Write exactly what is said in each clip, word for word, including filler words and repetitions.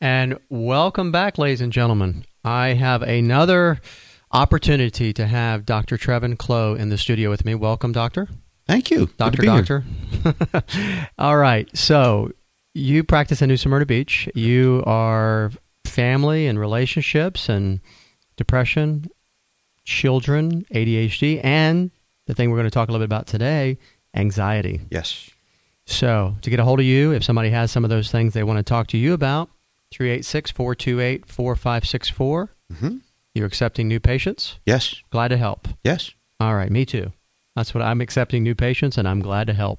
And welcome back, ladies and gentlemen. I have another opportunity to have Doctor Trevin Clough in the studio with me. Welcome, Doctor. Thank you. Doctor, Doctor. All right. So you practice in New Smyrna Beach. You are family and relationships and depression, children, A D H D, and the thing we're going to talk a little bit about today, anxiety. Yes. So to get a hold of you, if somebody has some of those things they want to talk to you about, three eight six, four two eight, four five six four. Mm-hmm. You're accepting new patients? Yes. Glad to help. Yes. All right, me too. That's what I'm accepting new patients, and I'm glad to help.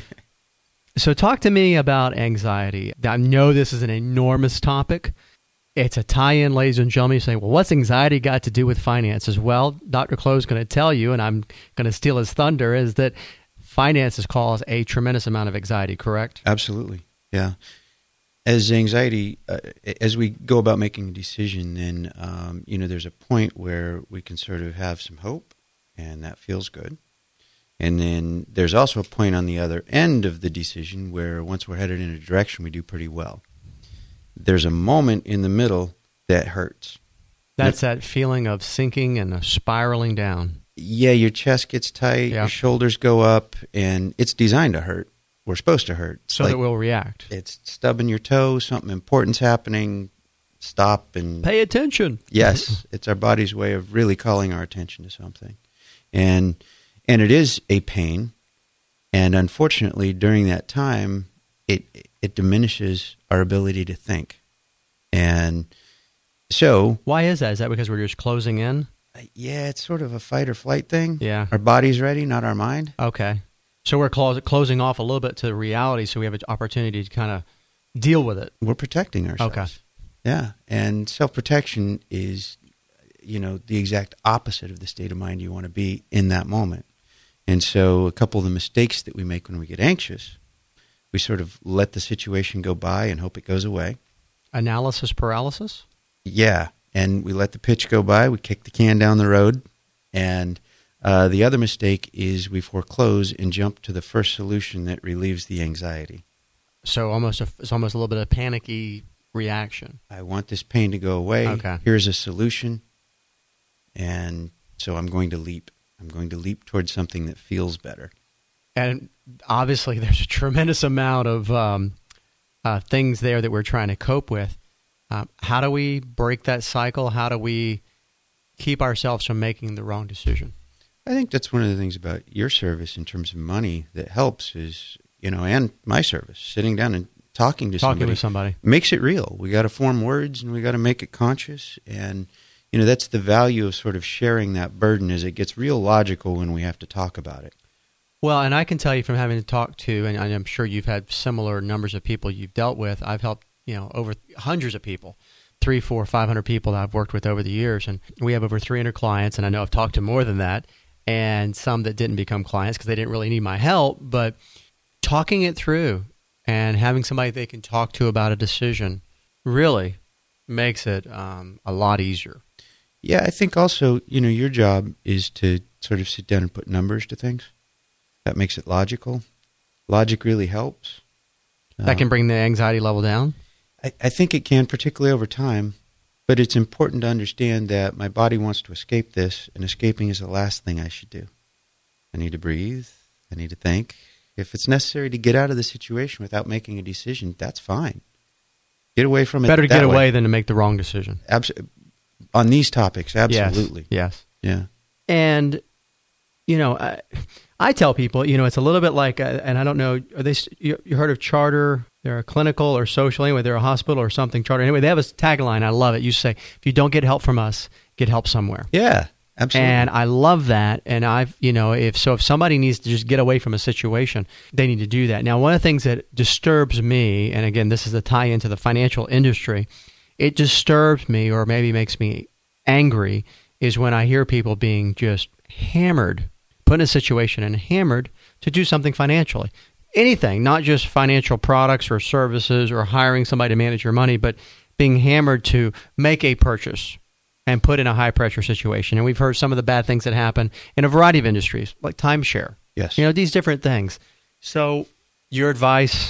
So talk to me about anxiety. I know this is an enormous topic. It's a tie-in, ladies and gentlemen. You say, well, what's anxiety got to do with finances? Well, Doctor Clough is going to tell you, and I'm going to steal his thunder, is that finances cause a tremendous amount of anxiety, correct? Absolutely, yeah. As anxiety, uh, as we go about making a decision, then, um, you know, there's a point where we can sort of have some hope, and that feels good. And then there's also a point on the other end of the decision where once we're headed in a direction, we do pretty well. There's a moment in the middle that hurts. That's that feeling of sinking and spiraling down. Yeah, your chest gets tight, yeah. your shoulders go up, and it's designed to hurt. We're supposed to hurt. It's so like, that we'll react. It's stubbing your toe, something important's happening, stop and... Pay attention. Yes, it's our body's way of really calling our attention to something. And and it is a pain, and unfortunately, during that time, it it diminishes our ability to think. And so... Why is that? Is that because we're just closing in? Yeah, it's sort of a fight or flight thing. Yeah. Our body's ready, not our mind. Okay. So we're close, closing off a little bit to reality, so we have an opportunity to kind of deal with it. We're protecting ourselves. Okay. Yeah, and self-protection is, you know, the exact opposite of the state of mind you want to be in that moment. And so a couple of the mistakes that we make when we get anxious, we sort of let the situation go by and hope it goes away. Analysis paralysis? Yeah, and we let the pitch go by, we kick the can down the road, and... Uh, the other mistake is we foreclose and jump to the first solution that relieves the anxiety. So almost a, it's almost a little bit of panicky reaction. I want this pain to go away. Okay. Here's a solution. And so I'm going to leap. I'm going to leap towards something that feels better. And obviously there's a tremendous amount of um, uh, things there that we're trying to cope with. Um, how do we break that cycle? How do we keep ourselves from making the wrong decision? I think that's one of the things about your service in terms of money that helps is, you know, and my service, sitting down and talking to talking somebody. to somebody. Makes it real. We got to form words and we got to make it conscious. And, you know, that's the value of sort of sharing that burden is it gets real logical when we have to talk about it. Well, and I can tell you from having to talk to, and I'm sure you've had similar numbers of people you've dealt with. I've helped, you know, over hundreds of people. Three, four, five hundred people that I've worked with over the years. And we have over three hundred clients, and I know I've talked to more than that. And some that didn't become clients because they didn't really need my help, but talking it through and having somebody they can talk to about a decision really makes it um, a lot easier. Yeah, I think also, you know, your job is to sort of sit down and put numbers to things. That makes it logical. Logic really helps. That can bring the anxiety level down? I, I think it can, particularly over time. But it's important to understand that my body wants to escape this, and escaping is the last thing I should do. I need to breathe. I need to think. If it's necessary to get out of the situation without making a decision, that's fine. Get away from it. Better to get way. away than to make the wrong decision. Abs- on these topics, absolutely. Yes. yes. Yeah. And, you know, I, I tell people, you know, it's a little bit like, uh, and I don't know, are they? You, you heard of Charter? They're a clinical or social, anyway, they're a hospital or something, Charter. Anyway, they have a tagline, I love it. You say, if you don't get help from us, get help somewhere. Yeah, absolutely. And I love that. And I've, you know, if so, if somebody needs to just get away from a situation, they need to do that. Now, one of the things that disturbs me, and again, this is a tie into the financial industry, it disturbs me or maybe makes me angry is when I hear people being just hammered, put in a situation and hammered to do something financially. Anything, not just financial products or services or hiring somebody to manage your money, but being hammered to make a purchase and put in a high-pressure situation. And we've heard some of the bad things that happen in a variety of industries, like timeshare. Yes. You know, these different things. So your advice,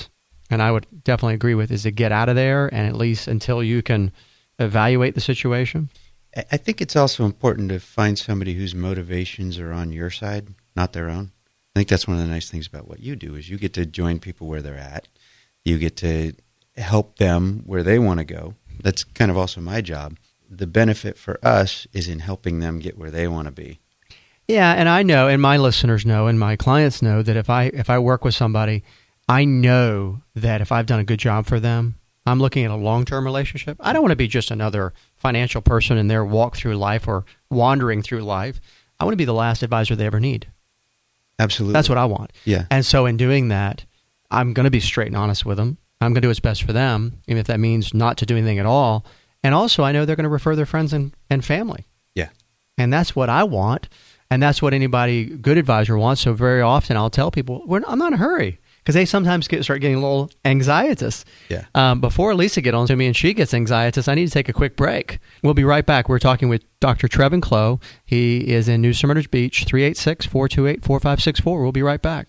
and I would definitely agree with, is to get out of there, and at least until you can evaluate the situation. I think it's also important to find somebody whose motivations are on your side, not their own. I think that's one of the nice things about what you do is you get to join people where they're at. You get to help them where they want to go. That's kind of also my job. The benefit for us is in helping them get where they want to be. Yeah, and I know, and my listeners know, and my clients know that if I if I work with somebody, I know that if I've done a good job for them, I'm looking at a long-term relationship. I don't want to be just another financial person in their walk through life or wandering through life. I want to be the last advisor they ever need. Absolutely. That's what I want. Yeah. And so in doing that, I'm going to be straight and honest with them. I'm going to do what's best for them, even if that means not to do anything at all. And also, I know they're going to refer their friends and, and family. Yeah. And that's what I want. And that's what anybody good advisor wants. So very often I'll tell people, We're, I'm not in a hurry. Because they sometimes get start getting a little anxietous. Yeah. Um, before Lisa gets on to me and she gets anxietous, I need to take a quick break. We'll be right back. We're talking with Doctor Trevin Clough. He is in New Smyrna Beach, three eight six, four two eight, four five six four. We'll be right back.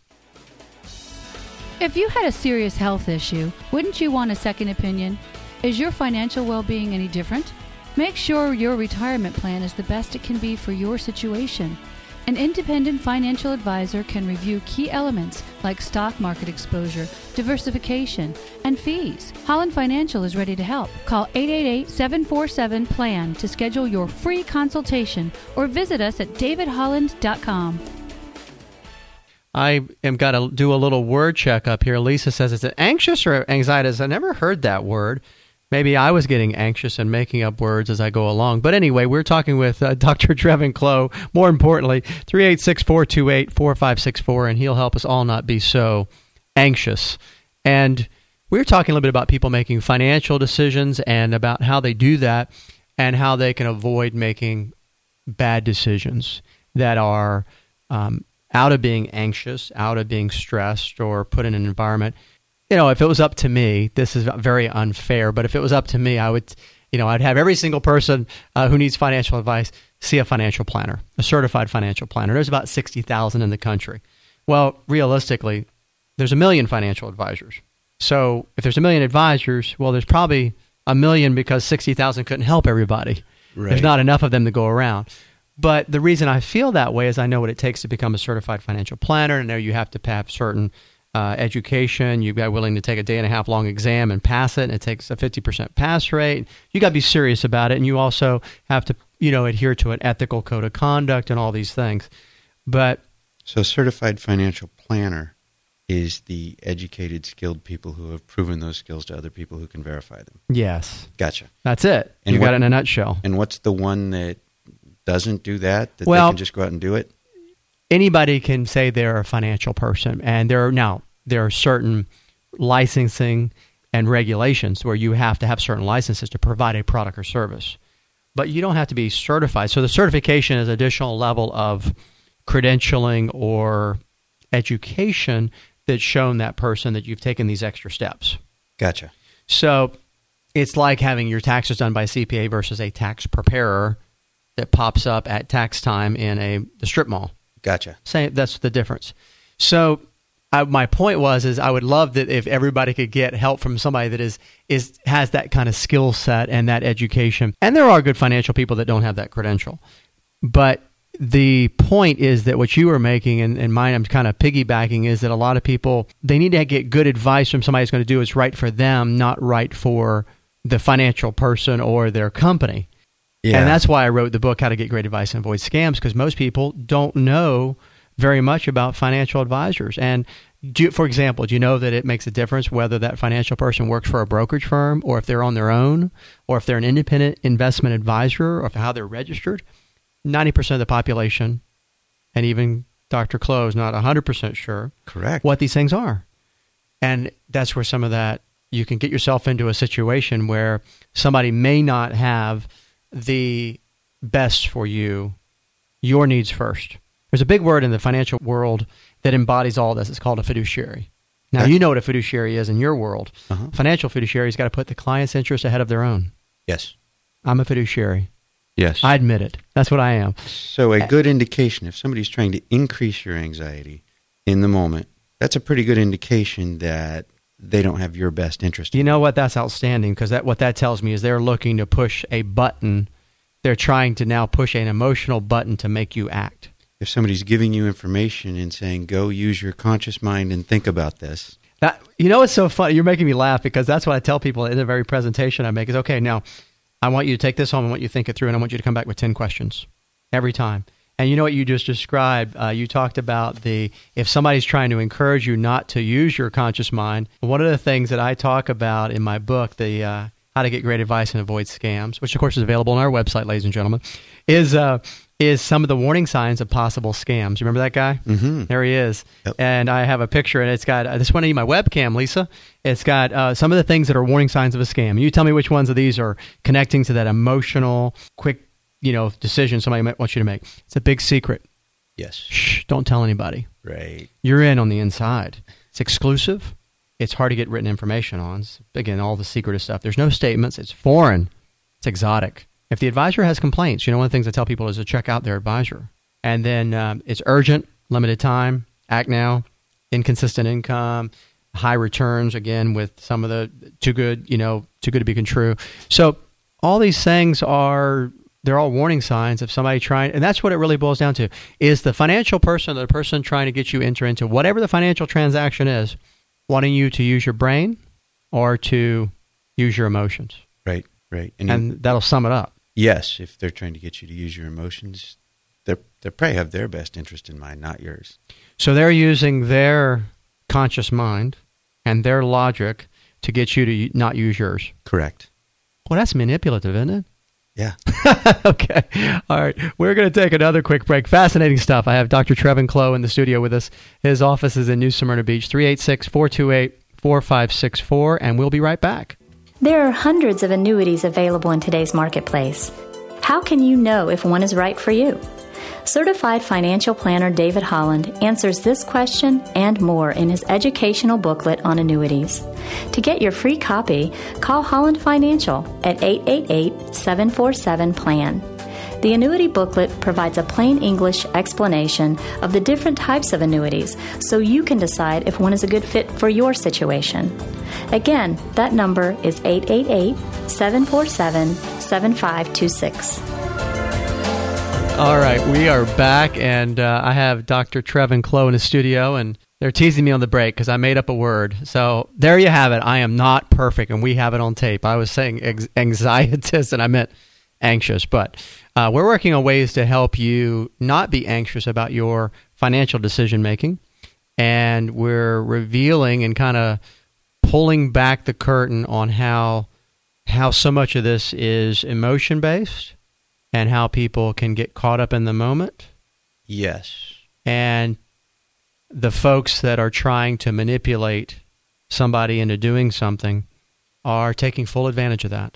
If you had a serious health issue, wouldn't you want a second opinion? Is your financial well-being any different? Make sure your retirement plan is the best it can be for your situation. An independent financial advisor can review key elements like stock market exposure, diversification, and fees. Holland Financial is ready to help. Call eight eight eight, seven four seven, P L A N to schedule your free consultation or visit us at david holland dot com. I am got to do a little word check up here. Lisa says, is it anxious or anxiety? I never heard that word. Maybe I was getting anxious and making up words as I go along. But anyway, we're talking with uh, Doctor Trevin Clough. More importantly, three eight six, four two eight, four five six four, and he'll help us all not be so anxious. And we're talking a little bit about people making financial decisions and about how they do that and how they can avoid making bad decisions that are um, out of being anxious, out of being stressed, or put in an environment. You know, if it was up to me, this is very unfair, but if it was up to me, I would, you know, I'd have every single person uh, who needs financial advice see a financial planner, a certified financial planner. There's about sixty thousand in the country. Well, realistically, there's a million financial advisors. So if there's a million advisors, well, there's probably a million because sixty thousand couldn't help everybody. Right. There's not enough of them to go around. But the reason I feel that way is I know what it takes to become a certified financial planner. I know you have to have certain Uh, education. You've got willing to take a day and a half long exam and pass it, and it takes a fifty percent pass rate. You got to be serious about it, and you also have to, you know, adhere to an ethical code of conduct and all these things. But so, certified financial planner is the educated, skilled people who have proven those skills to other people who can verify them. Yes, gotcha. That's it. And you what, got it in a nutshell. And what's the one that doesn't do that? That well, they can just go out and do it. Anybody can say they're a financial person, and there are now there are certain licensing and regulations where you have to have certain licenses to provide a product or service, but you don't have to be certified. So the certification is an additional level of credentialing or education that's shown that person that you've taken these extra steps. Gotcha. So it's like having your taxes done by a C P A versus a tax preparer that pops up at tax time in a the strip mall. Gotcha. Say that's the difference. So I, my point was is I would love that if everybody could get help from somebody that is is has that kind of skill set and that education. And there are good financial people that don't have that credential. But the point is that what you were making, and, and mine I'm kind of piggybacking, is that a lot of people, they need to get good advice from somebody who's going to do what's right for them, not right for the financial person or their company. Yeah. And that's why I wrote the book, How to Get Great Advice and Avoid Scams, because most people don't know very much about financial advisors. And do, for example, do you know that it makes a difference whether that financial person works for a brokerage firm or if they're on their own or if they're an independent investment advisor or how they're registered? ninety percent of the population, and even Doctor Clough is not one hundred percent sure Correct. what these things are. And that's where some of that, you can get yourself into a situation where somebody may not have the best for you, your needs first. There's a big word in the financial world that embodies all this. It's called a fiduciary. Now, That's, you know what a fiduciary is in your world. Uh-huh. Financial fiduciary's got to put the client's interest ahead of their own. Yes. I'm a fiduciary. Yes. I admit it. That's what I am. So a good indication, if somebody's trying to increase your anxiety in the moment, that's a pretty good indication that they don't have your best interest. You know what? That's outstanding, because that what that tells me is they're looking to push a button. They're trying to now push an emotional button to make you act. If somebody's giving you information and saying, go use your conscious mind and think about this. That, you know, it's so funny. You're making me laugh, because that's what I tell people in the very presentation I make is, okay, now I want you to take this home. I want you to think it through, and I want you to come back with ten questions every time. And you know what you just described? Uh, you talked about the, if somebody's trying to encourage you not to use your conscious mind, one of the things that I talk about in my book, the uh, How to Get Great Advice and Avoid Scams, which of course is available on our website, ladies and gentlemen, is uh, is some of the warning signs of possible scams. You remember that guy? Mm-hmm. There he is. Yep. And I have a picture, and it's got, uh, this one I need my webcam, Lisa. It's got uh, some of the things that are warning signs of a scam. You tell me which ones of these are connecting to that emotional, quick, you know, decision somebody might want you to make. It's a big secret. Yes. Shh, don't tell anybody. Right. You're in on the inside. It's exclusive. It's hard to get written information on. It's, again, all the secretive stuff. There's no statements. It's foreign. It's exotic. If the advisor has complaints, you know, one of the things I tell people is to check out their advisor. And then um, it's urgent, limited time, act now, inconsistent income, high returns, again, with some of the too good, you know, too good to be true. So all these things are, they're all warning signs of somebody trying, and that's what it really boils down to, is the financial person, the person trying to get you enter into whatever the financial transaction is, wanting you to use your brain or to use your emotions. Right, right. And, and you, that'll sum it up. Yes, if they're trying to get you to use your emotions, they're, they probably have their best interest in mind, not yours. So they're using their conscious mind and their logic to get you to not use yours. Correct. Well, that's manipulative, isn't it? Yeah. Okay. All right. We're going to take another quick break. Fascinating stuff. I have Doctor Trevin Clough in the studio with us. His office is in New Smyrna Beach, three eight six, four two eight, four five six four, and we'll be right back. There are hundreds of annuities available in today's marketplace. How can you know if one is right for you? Certified financial planner David Holland answers this question and more in his educational booklet on annuities. To get your free copy, call Holland Financial at eight eight eight, seven four seven, P L A N. The annuity booklet provides a plain English explanation of the different types of annuities so you can decide if one is a good fit for your situation. Again, that number is eight eight eight, seven four seven, seven five two six. All right, we are back, and uh, I have Doctor Trevin Clough in the studio, and they're teasing me on the break because I made up a word. So there you have it. I am not perfect, and we have it on tape. I was saying ex- anxietist, and I meant anxious, but uh, we're working on ways to help you not be anxious about your financial decision-making, and we're revealing and kind of pulling back the curtain on how how so much of this is emotion-based and how people can get caught up in the moment. Yes. And the folks that are trying to manipulate somebody into doing something are taking full advantage of that.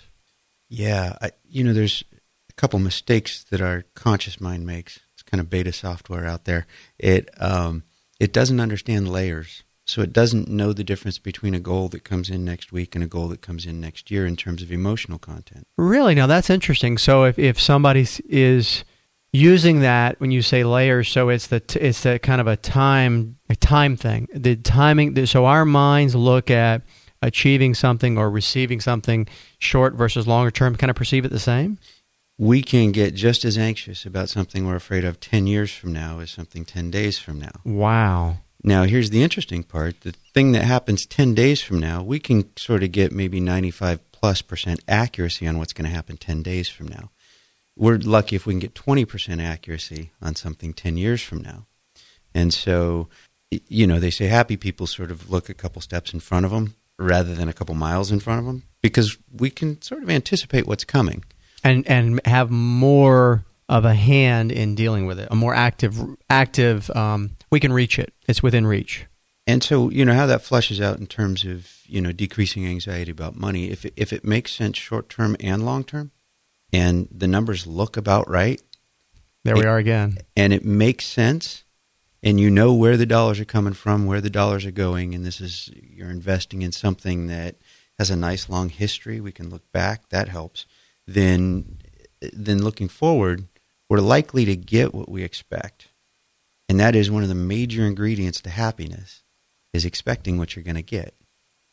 Yeah. I, you know, there's a couple mistakes that our conscious mind makes. It's kind of beta software out there. It um, it doesn't understand layers. So it doesn't know the difference between a goal that comes in next week and a goal that comes in next year in terms of emotional content. Really? Now that's interesting. So if, if somebody is using that, when you say layers, so it's the t- it's the kind of a time a time thing. The timing. So our minds look at achieving something or receiving something short versus longer term. Kind of perceive it the same. We can get just as anxious about something we're afraid of ten years from now as something ten days from now. Wow. Now, here's the interesting part. The thing that happens ten days from now, we can sort of get maybe ninety-five plus percent accuracy on what's going to happen ten days from now. We're lucky if we can get twenty percent accuracy on something ten years from now. And so, you know, they say happy people sort of look a couple steps in front of them rather than a couple miles in front of them because we can sort of anticipate what's coming. And and have more of a hand in dealing with it, a more active, active, um, we can reach it. It's within reach. And so, you know, how that flushes out in terms of, you know, decreasing anxiety about money, if it, if it makes sense short-term and long-term, and the numbers look about right. There it, we are again. And it makes sense, and you know where the dollars are coming from, where the dollars are going, and this is, you're investing in something that has a nice long history, we can look back, that helps, then, then looking forward, we're likely to get what we expect. And that is one of the major ingredients to happiness, is expecting what you're going to get.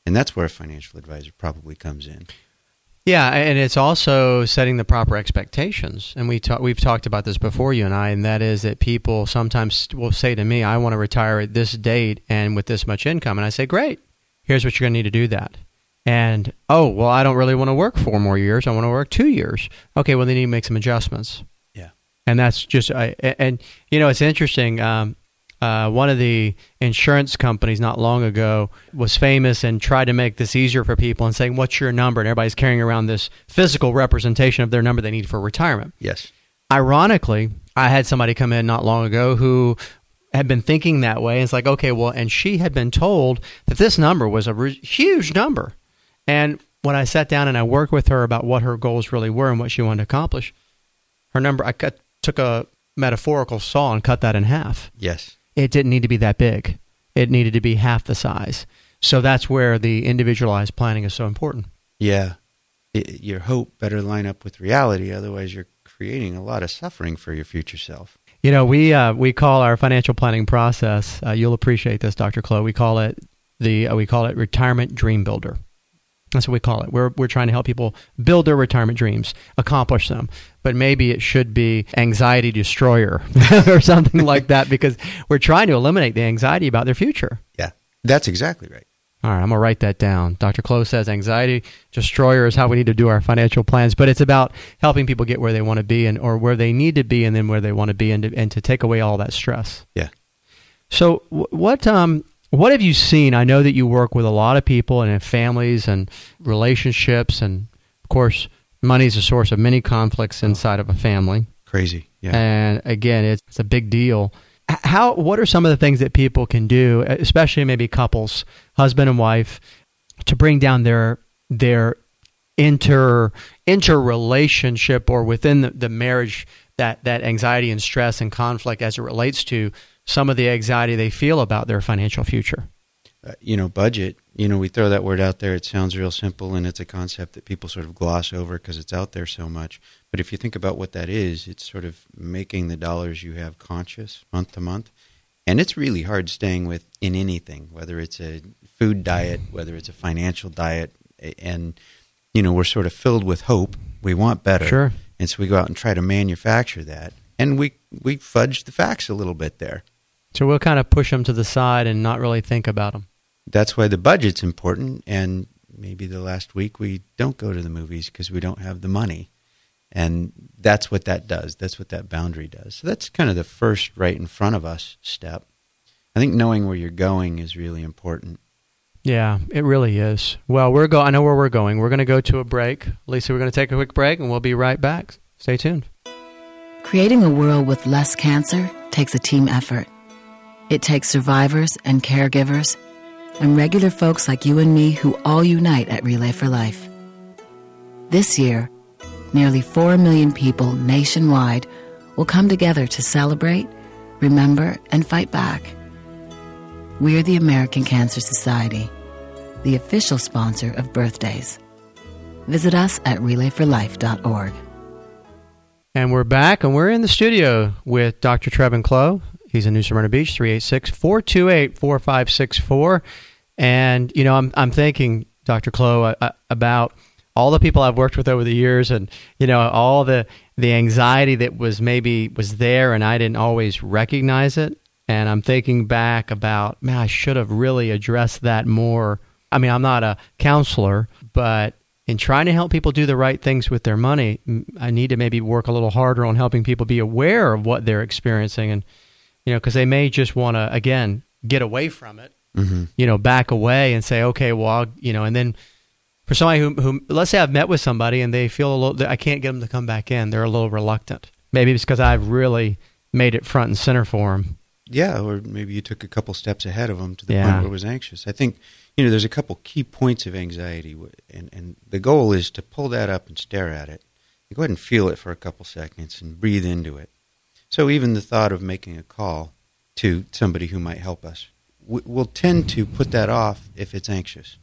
And that's where a financial advisor probably comes in. Yeah, and it's also setting the proper expectations. And we talk, we've talked about this before, you and I, and that is that people sometimes will say to me, I want to retire at this date and with this much income. And I say, great, here's what you're going to need to do that. And, oh, well, I don't really want to work four more years. I want to work two years. Okay, well, they need to make some adjustments. Yeah. And that's just, I, and, you know, it's interesting. Um, Uh, one of the insurance companies not long ago was famous and tried to make this easier for people and saying, what's your number? And everybody's carrying around this physical representation of their number they need for retirement. Yes. Ironically, I had somebody come in not long ago who had been thinking that way. And it's like, okay, well, and she had been told that this number was a re- huge number. And when I sat down and I worked with her about what her goals really were and what she wanted to accomplish, her number, I cut, took a metaphorical saw and cut that in half. Yes. It didn't need to be that big. It needed to be half the size. So that's where the individualized planning is so important. Yeah. It, your hope better line up with reality. Otherwise, you're creating a lot of suffering for your future self. You know, we uh, we call our financial planning process, uh, you'll appreciate this, Doctor Clow, we call it the uh, we call it Retirement Dream Builder. That's what we call it. We're we're trying to help people build their retirement dreams, accomplish them. But maybe it should be Anxiety Destroyer or something like that, because we're trying to eliminate the anxiety about their future. Yeah, that's exactly right. All right, I'm going to write that down. Doctor Clow says Anxiety Destroyer is how we need to do our financial plans, but it's about helping people get where they want to be and or where they need to be and then where they want to be and to, and to take away all that stress. Yeah. So what um what have you seen? I know that you work with a lot of people and in families and relationships, and of course, money is a source of many conflicts inside of a family. Crazy, yeah. And again, it's, it's a big deal. How? What are some of the things that people can do, especially maybe couples, husband and wife, to bring down their their inter interrelationship or within the, the marriage, that that anxiety and stress and conflict as it relates to some of the anxiety they feel about their financial future? Uh, you know, budget. You know, we throw that word out there. It sounds real simple, and it's a concept that people sort of gloss over because it's out there so much. But if you think about what that is, it's sort of making the dollars you have conscious month to month. And it's really hard staying with in anything, whether it's a food diet, whether it's a financial diet. And, you know, we're sort of filled with hope. We want better. Sure. And so we go out and try to manufacture that. And we, we fudge the facts a little bit there. So we'll kind of push them to the side and not really think about them. That's why the budget's important, and maybe the last week we don't go to the movies because we don't have the money. And that's what that does. That's what that boundary does. So that's kind of the first right in front of us step. I think knowing where you're going is really important. Yeah, it really is. Well, we're go. I know where we're going. We're going to go to a break. Lisa, we're going to take a quick break, and we'll be right back. Stay tuned. Creating a world with less cancer takes a team effort. It takes survivors and caregivers and regular folks like you and me who all unite at Relay for Life. This year, nearly four million people nationwide will come together to celebrate, remember, and fight back. We're the American Cancer Society, the official sponsor of birthdays. Visit us at relay for life dot org. And we're back, and we're in the studio with Doctor Trevin Clow. He's in New Smyrna Beach, three eight six, four two eight, four five six four. And, you know, I'm I'm thinking, Doctor Clow, uh, about all the people I've worked with over the years and, you know, all the, the anxiety that was maybe was there and I didn't always recognize it. And I'm thinking back about, man, I should have really addressed that more. I mean, I'm not a counselor, but in trying to help people do the right things with their money, I need to maybe work a little harder on helping people be aware of what they're experiencing. And, you know, because they may just want to, again, get away from it, mm-hmm. you know, back away and say, okay, well, I'll, you know, and then for somebody who, who, let's say I've met with somebody and they feel a little, I can't get them to come back in. They're a little reluctant. Maybe it's because I've really made it front and center for them. Yeah, or maybe you took a couple steps ahead of them to the yeah. point where it was anxious. I think, you know, there's a couple key points of anxiety, and, and the goal is to pull that up and stare at it. You go ahead and feel it for a couple seconds and breathe into it. So even the thought of making a call to somebody who might help us, we'll tend to put that off if it's anxious.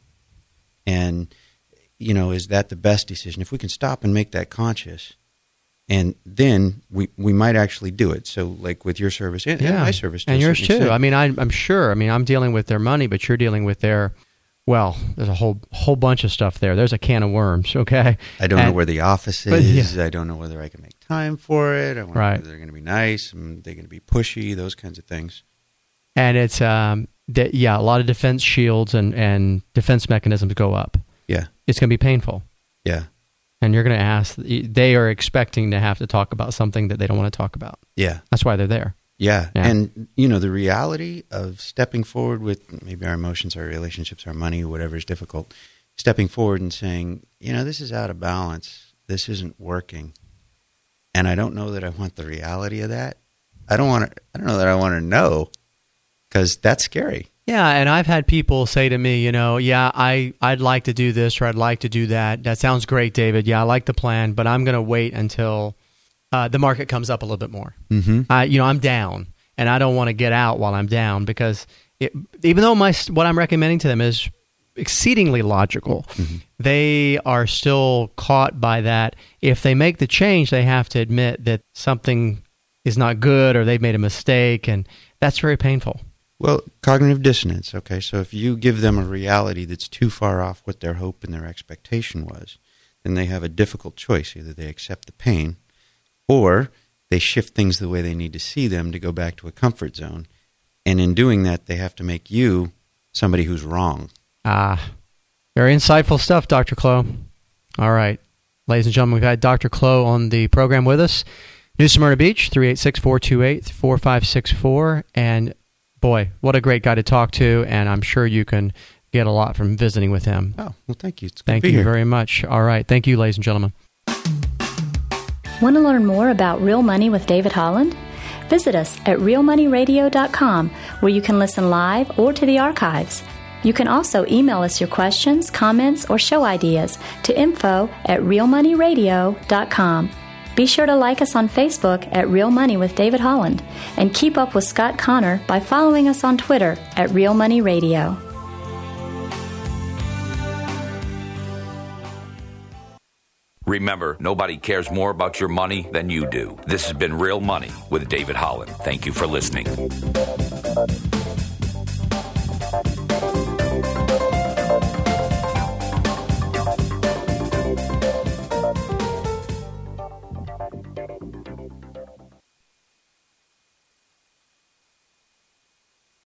And, you know, is that the best decision? If we can stop and make that conscious, and then we, we might actually do it. So like with your service and, yeah. and my service. And yours too. Extent. I mean, I, I'm sure. I mean, I'm dealing with their money, but you're dealing with their well, there's a whole whole bunch of stuff there. There's a can of worms, okay? I don't and, know where the office is. Yeah. I don't know whether I can make time for it. I wonder right. whether they're going to be nice. Are they going to be pushy? Those kinds of things. And it's, um, that, yeah, a lot of defense shields and, and defense mechanisms go up. Yeah. It's going to be painful. Yeah. And you're going to ask, they are expecting to have to talk about something that they don't want to talk about. Yeah. That's why they're there. Yeah. yeah. And, you know, the reality of stepping forward with maybe our emotions, our relationships, our money, whatever is difficult, stepping forward and saying, you know, this is out of balance. This isn't working. And I don't know that I want the reality of that. I don't want to, I don't know that I want to know, because that's scary. Yeah, and I've had people say to me, you know, yeah, I, I'd like to do this or I'd like to do that. That sounds great, David. Yeah, I like the plan, but I'm going to wait until uh, the market comes up a little bit more. Mm-hmm. I, you know, I'm down, and I don't want to get out while I'm down, because it, even though my what I'm recommending to them is exceedingly logical, mm-hmm. they are still caught by that. If they make the change, they have to admit that something is not good or they've made a mistake, and that's very painful. Well, cognitive dissonance, okay? So if you give them a reality that's too far off what their hope and their expectation was, then they have a difficult choice. Either they accept the pain, or they shift things the way they need to see them to go back to a comfort zone. And in doing that, they have to make you somebody who's wrong. Ah, very insightful stuff, Doctor Clow. All right. Ladies and gentlemen, we've had Doctor Clow on the program with us. New Smyrna Beach, three eight six, four two eight, four five six four. And boy, what a great guy to talk to, and I'm sure you can get a lot from visiting with him. Oh, well, thank you. It's good thank to be you here. very much. All right. Thank you, ladies and gentlemen. Want to learn more about Real Money with David Holland? Visit us at real money radio dot com, where you can listen live or to the archives. You can also email us your questions, comments, or show ideas to info at real money radio dot com. Be sure to like us on Facebook at Real Money with David Holland, and keep up with Scott Connor by following us on Twitter at Real Money Radio. Remember, nobody cares more about your money than you do. This has been Real Money with David Holland. Thank you for listening.